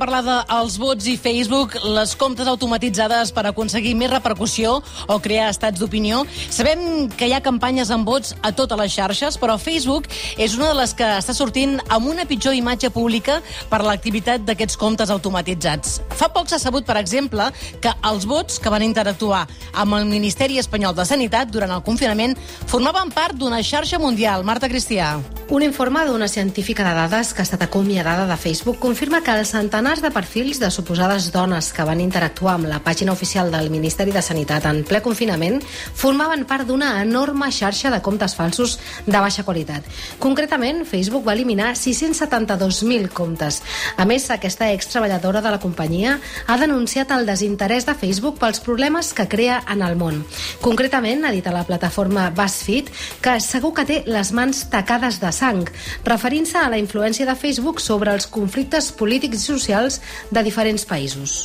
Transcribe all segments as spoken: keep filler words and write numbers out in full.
parlar dels bots i Facebook, les comptes automatitzades per aconseguir més repercussió o crear estats d'opinió. Sabem que hi ha campanyes amb bots a totes les xarxes, però Facebook és una de les que està sortint amb una pitjor imatge pública per l'activitat d'aquests comptes automatitzats. Fa poc s'ha sabut, per exemple, que els bots que van interactuar amb el Ministeri Espanyol de Sanitat durant el confinament formaven part d'una xarxa mundial. Marta Cristià. Un informe d'una científica de dades que ha estat acomiadada de Facebook confirma que els centenars de perfils de suposades dones que van interactuar amb la pàgina oficial del Ministeri de Sanitat en ple confinament formaven part d'una enorme xarxa de comptes falsos de baixa qualitat. Concretament, Facebook va eliminar sis-cents setanta-dos mil comptes. A més, aquesta ex-treballadora de la companyia ha denunciat el desinterès de Facebook pels problemes que crea en el món. Concretament, ha dit a la plataforma BuzzFeed que segur que té les mans tacades de sang, referint-se a la influència de Facebook sobre els conflictes polítics i socials de diferents països.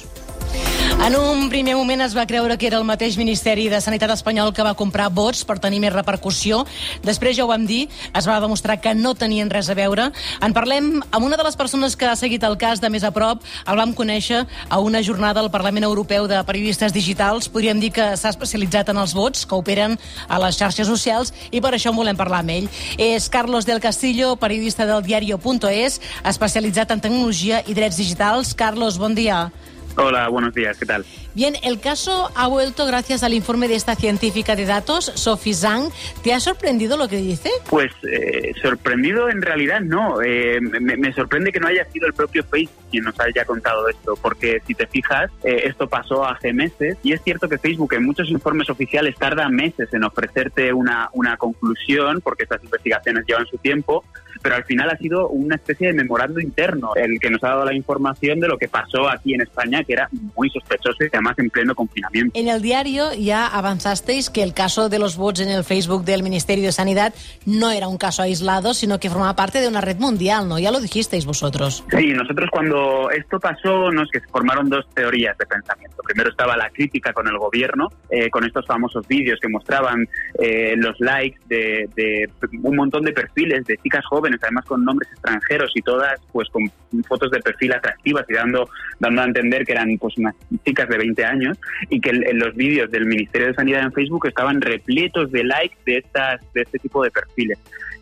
En un primer moment es va creure que era el mateix Ministeri de Sanitat espanyol que va comprar bots per tenir més repercussió. Després, ja ho vam dir, es va demostrar que no tenien res a veure. En parlem amb una de les persones que ha seguit el cas de més a prop. El vam conèixer a una jornada al Parlament Europeu de Periodistes Digitals. Podríem dir que s'ha especialitzat en els bots que operen a les xarxes socials i per això en volem parlar amb ell. És Carlos del Castillo, periodista del diario punto es, especialitzat en tecnologia i drets digitals. Carlos, bon dia. Hola, buenos días, ¿qué tal? Bien, el caso ha vuelto gracias al informe de esta científica de datos, Sophie Zhang. ¿Te ha sorprendido lo que dice? Pues eh, sorprendido en realidad no. Eh, me, me sorprende que no haya sido el propio Facebook quien nos haya contado esto, porque si te fijas, eh, esto pasó hace meses y es cierto que Facebook en muchos informes oficiales tarda meses en ofrecerte una, una conclusión, porque estas investigaciones llevan su tiempo, pero al final ha sido una especie de memorando interno el que nos ha dado la información de lo que pasó aquí en España, que era muy sospechoso y además en pleno confinamiento. En el diario ya avanzasteis que el caso de los bots en el Facebook del Ministerio de Sanidad no era un caso aislado, sino que formaba parte de una red mundial, ¿no? Ya lo dijisteis vosotros. Sí, nosotros cuando esto pasó, nos que se formaron dos teorías de pensamiento. Primero estaba la crítica con el gobierno, eh, con estos famosos vídeos que mostraban eh, los likes de, de un montón de perfiles de chicas jóvenes, además con nombres extranjeros y todas pues con fotos de perfil atractivas y dando, dando a entender que eran pues unas chicas de veinte años y que en los vídeos del Ministerio de Sanidad en Facebook estaban repletos de likes de estas de este tipo de perfiles.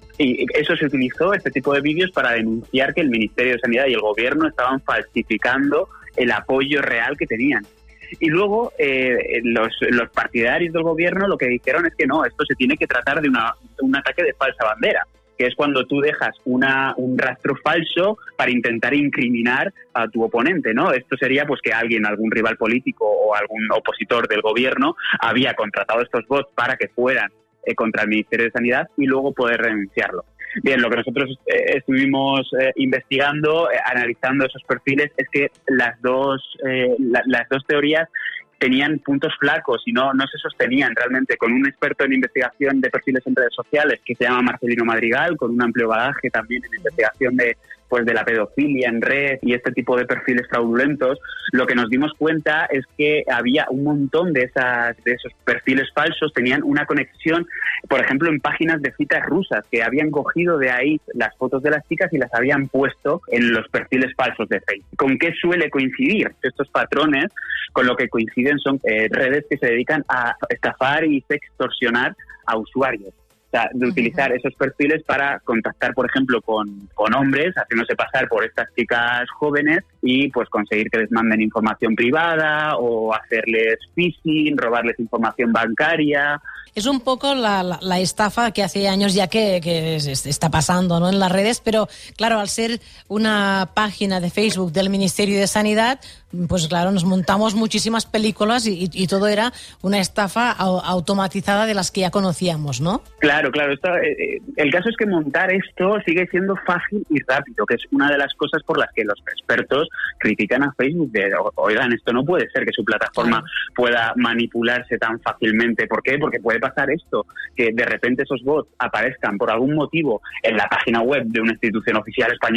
Y eso se utilizó, este tipo de vídeos, para denunciar que el Ministerio de Sanidad y el gobierno estaban falsificando el apoyo real que tenían. Y luego eh, los, los partidarios del gobierno lo que dijeron es que no, esto se tiene que tratar de una, un ataque de falsa bandera, que es cuando tú dejas una, un rastro falso para intentar incriminar a tu oponente, ¿no? Esto sería pues que alguien, algún rival político o algún opositor del gobierno había contratado estos bots para que fueran eh, contra el Ministerio de Sanidad y luego poder denunciarlo. Bien, lo que nosotros eh, estuvimos eh, investigando, eh, analizando esos perfiles, es que las dos, eh, la, las dos teorías tenían puntos flacos y no, no se sostenían realmente. Con un experto en investigación de perfiles en redes sociales que se llama Marcelino Madrigal, con un amplio bagaje también en investigación de pues de la pedofilia en red y este tipo de perfiles fraudulentos, lo que nos dimos cuenta es que había un montón de esas de esos perfiles falsos, tenían una conexión, por ejemplo, en páginas de citas rusas, que habían cogido de ahí las fotos de las chicas y las habían puesto en los perfiles falsos de Facebook. ¿Con qué suele coincidir estos patrones? Con lo que coinciden son eh, redes que se dedican a estafar y extorsionar a usuarios. O sea, de utilizar esos perfiles para contactar, por ejemplo, con, con hombres, haciéndose pasar por estas chicas jóvenes y pues conseguir que les manden información privada o hacerles phishing, robarles información bancaria. Es un poco la, la, la estafa que hace años ya que, que está pasando, ¿no?, en las redes, pero claro, al ser una página de Facebook del Ministerio de Sanidad, pues claro, nos montamos muchísimas películas y, y todo era una estafa automatizada de las que ya conocíamos, ¿no? Claro, claro. Esto, eh, el caso es que montar esto sigue siendo fácil y rápido, que es una de las cosas por las que los expertos critican a Facebook. De, oigan, esto no puede ser que su plataforma claro. pueda manipularse tan fácilmente. ¿Por qué? Porque puede pasar esto, que de repente esos bots aparezcan por algún motivo en la página web de una institución oficial española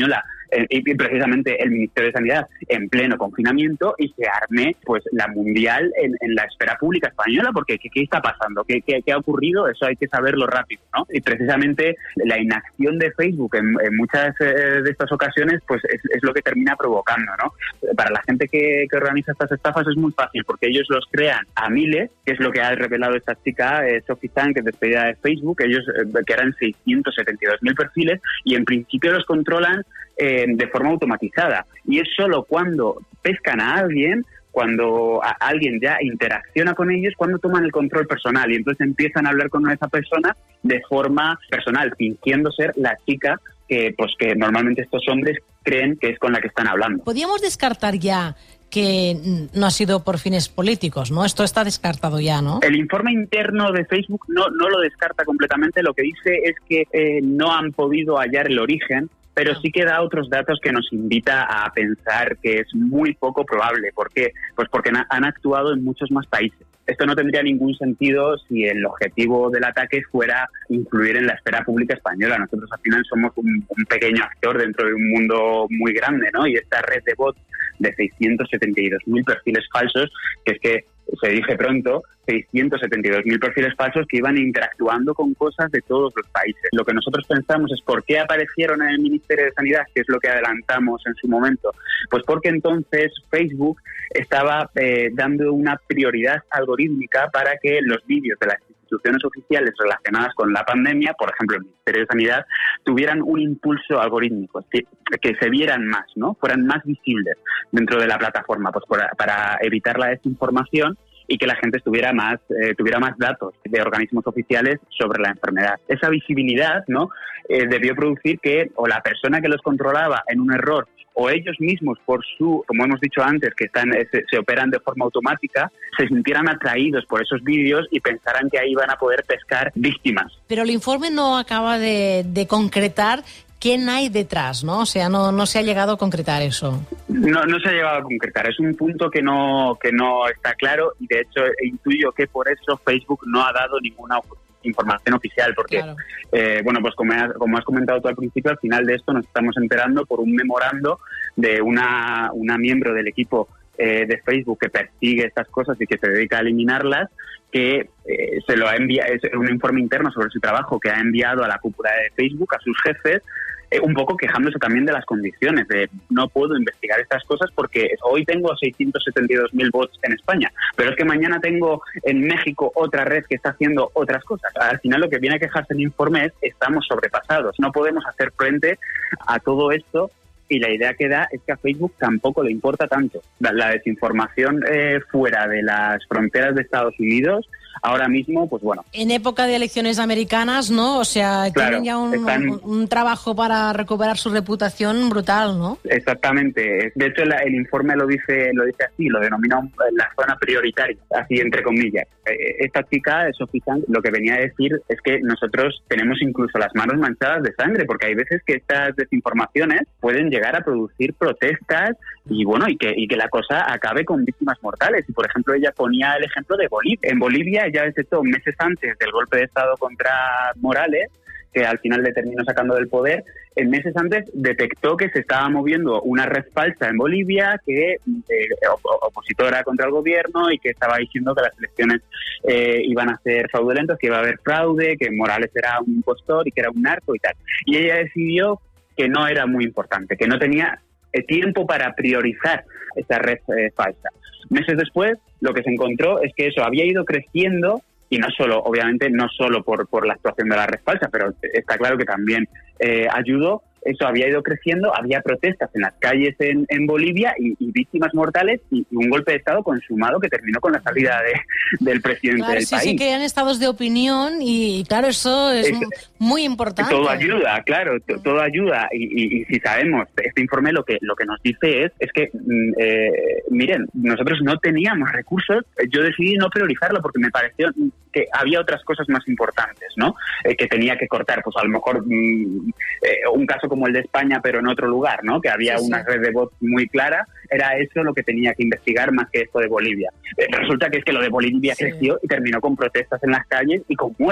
eh, y precisamente el Ministerio de Sanidad en pleno confinamiento y se arme pues la mundial en, en la esfera pública española, porque ¿qué, qué está pasando? ¿Qué, qué, ¿Qué ha ocurrido? Eso hay que saberlo rápido, ¿no? Y precisamente la inacción de Facebook en, en muchas eh, de estas ocasiones pues es, es lo que termina provocando, ¿no? Para la gente que, que organiza estas estafas es muy fácil, porque ellos los crean a miles, que es lo que ha revelado esta chica, eh, Sophie Tang, que es despedida de Facebook. Ellos eh, que eran seiscientos setenta y dos mil perfiles y en principio los controlan eh, de forma automatizada. Y es solo cuando pescan a alguien, cuando a alguien ya interacciona con ellos, cuando toman el control personal y entonces empiezan a hablar con esa persona de forma personal, fingiendo ser la chica que, pues, que normalmente estos hombres creen que es con la que están hablando. ¿Podríamos descartar ya que no ha sido por fines políticos, ¿no? Esto está descartado ya, ¿no? El informe interno de Facebook no, no lo descarta completamente. Lo que dice es que eh, no han podido hallar el origen, pero sí que da otros datos que nos invita a pensar que es muy poco probable. ¿Por qué? Pues porque han actuado en muchos más países. Esto no tendría ningún sentido si el objetivo del ataque fuera influir en la esfera pública española. Nosotros al final somos un, un pequeño actor dentro de un mundo muy grande, ¿no? Y esta red de bots de seiscientos setenta y dos mil perfiles falsos, que es que se dice pronto, seiscientos setenta y dos mil perfiles falsos que iban interactuando con cosas de todos los países. Lo que nosotros pensamos es por qué aparecieron en el Ministerio de Sanidad, que es lo que adelantamos en su momento. Pues porque entonces Facebook estaba eh, dando una prioridad algorítmica para que los vídeos de las instituciones oficiales relacionadas con la pandemia, por ejemplo el Ministerio de Sanidad, tuvieran un impulso algorítmico, que, que se vieran más, ¿no? Fueran más visibles dentro de la plataforma, pues para, para evitar la desinformación y que la gente estuviera más, eh, tuviera más datos de organismos oficiales sobre la enfermedad. Esa visibilidad, ¿no? Eh, debió producir que o la persona que los controlaba en un error o ellos mismos, por su, como hemos dicho antes, que están se, se operan de forma automática, se sintieran atraídos por esos vídeos y pensaran que ahí van a poder pescar víctimas. Pero el informe no acaba de, de concretar quién hay detrás, ¿no? O sea, no, no se ha llegado a concretar eso. No, no se ha llegado a concretar. Es un punto que no, que no está claro y, de hecho, intuyo que por eso Facebook no ha dado ninguna información oficial, porque, claro. eh, bueno, pues como has, como has comentado tú al principio, al final de esto nos estamos enterando por un memorando de una, una miembro del equipo eh, de Facebook que persigue estas cosas y que se dedica a eliminarlas, que eh, se lo ha enviado, es un informe interno sobre su trabajo que ha enviado a la cúpula de Facebook, a sus jefes, eh, un poco quejándose también de las condiciones, de no puedo investigar estas cosas porque hoy tengo seiscientos setenta y dos mil bots en España, pero es que mañana tengo en México otra red que está haciendo otras cosas. Al final lo que viene a quejarse el informe es estamos sobrepasados, no podemos hacer frente a todo esto. Y la idea que da es que a Facebook tampoco le importa tanto. La, la desinformación eh, fuera de las fronteras de Estados Unidos, ahora mismo, pues bueno. En época de elecciones americanas, ¿no? O sea, claro, tienen ya un, están... un, un trabajo para recuperar su reputación brutal, ¿no? Exactamente. De hecho, la, el informe lo dice lo dice así, lo denomina un, la zona prioritaria, así entre comillas. Esta chica, Sophie Tang, lo que venía a decir es que nosotros tenemos incluso las manos manchadas de sangre, porque hay veces que estas desinformaciones pueden llegar a producir protestas y bueno y que y que la cosa acabe con víctimas mortales. Y por ejemplo ella ponía el ejemplo de Bolivia. En Bolivia ella detectó meses antes del golpe de estado contra Morales, que al final le terminó sacando del poder, en meses antes detectó que se estaba moviendo una red falsa en Bolivia que eh, op- opositora contra el gobierno y que estaba diciendo que las elecciones eh, iban a ser fraudulentas, que iba a haber fraude, que Morales era un impostor y que era un narco y tal. Y ella decidió que no era muy importante, que no tenía tiempo para priorizar esa red eh, falsa. Meses después, lo que se encontró es que eso había ido creciendo, y no solo, obviamente, no solo por, por la actuación de la red falsa, pero está claro que también eh, ayudó. Eso había ido creciendo, había protestas en las calles en, en Bolivia y, y víctimas mortales y, y un golpe de Estado consumado que terminó con la salida de, del presidente claro, del sí, país. Sí, que eran estados de opinión y, claro, eso es, es muy importante. Todo ayuda, claro, t- todo ayuda. Y, y, y si sabemos, este informe lo que lo que nos dice es, es que, eh, miren, nosotros no teníamos recursos, yo decidí no priorizarlo porque me pareció que había otras cosas más importantes, ¿no? Eh, que tenía que cortar, pues a lo mejor mm, eh, un caso como el de España, pero en otro lugar, ¿no? Que había sí, una sí. red de bots muy clara, era eso lo que tenía que investigar más que esto de Bolivia. Eh, resulta que es que lo de Bolivia sí. creció y terminó con protestas en las calles y con muertos.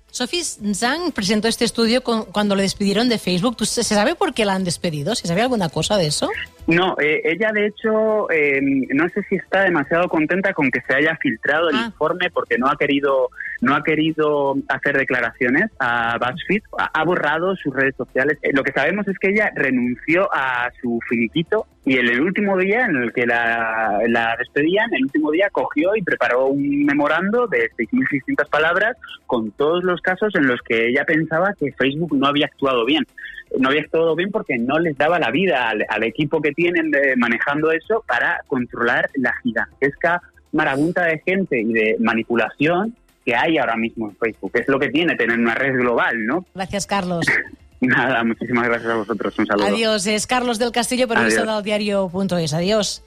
Sophie Zhang presentó este estudio con, cuando le despidieron de Facebook. ¿Se sabe por qué la han despedido? ¿Se sabe alguna cosa de eso? No, eh, ella de hecho, eh, no sé si está demasiado contenta con que se haya filtrado el ah. informe porque no ha querido no ha querido hacer declaraciones a BuzzFeed, ha, ha borrado sus redes sociales. Eh, lo que sabemos es que ella renunció a su finiquito y en el último día en el que la, la despedían, el último día cogió y preparó un memorando de seis mil seiscientas palabras con todos los casos en los que ella pensaba que Facebook no había actuado bien. No había actuado bien porque no les daba la vida al, al equipo que tienen de, manejando eso para controlar la gigantesca marabunta de gente y de manipulación que hay ahora mismo en Facebook. Es lo que tiene tener una red global, ¿no? Gracias, Carlos. Nada, muchísimas gracias a vosotros. Un saludo. Adiós. Es Carlos del Castillo, periodista del diario punto es. Adiós.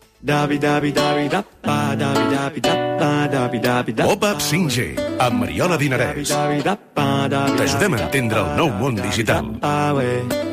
Pop-Up cinc G, amb Mariola Dinarès. T'ajudem a entendre el nou món digital.